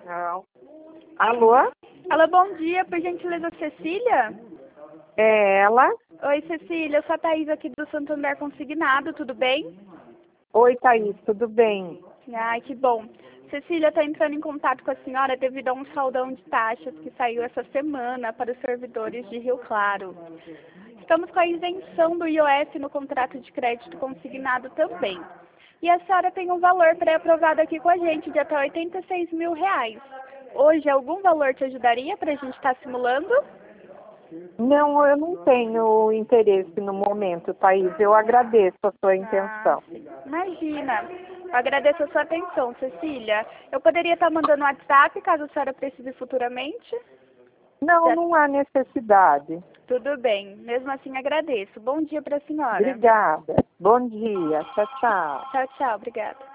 Não. Alô? Alô, bom dia, por gentileza, Cecília? É ela? Oi, Cecília, eu sou a Thaís aqui do Santander Consignado, tudo bem? Oi, Thaís, tudo bem? Ai, que bom. Cecília, está entrando em contato com a senhora devido a um saldão de taxas que saiu essa semana para os servidores de Rio Claro. Estamos com a isenção do IOF no contrato de crédito consignado também. E a senhora tem um valor pré-aprovado aqui com a gente de até R$86 mil. Hoje, algum valor te ajudaria para a gente estar simulando? Não, eu não tenho interesse no momento, Thaís. Eu agradeço a sua intenção. Imagina. Eu agradeço a sua atenção, Cecília. Eu poderia estar mandando um WhatsApp caso a senhora precise futuramente? Não há necessidade. Tudo bem. Mesmo assim, agradeço. Bom dia para a senhora. Obrigada. Bom dia. Tchau, tchau. Tchau, tchau. Obrigada.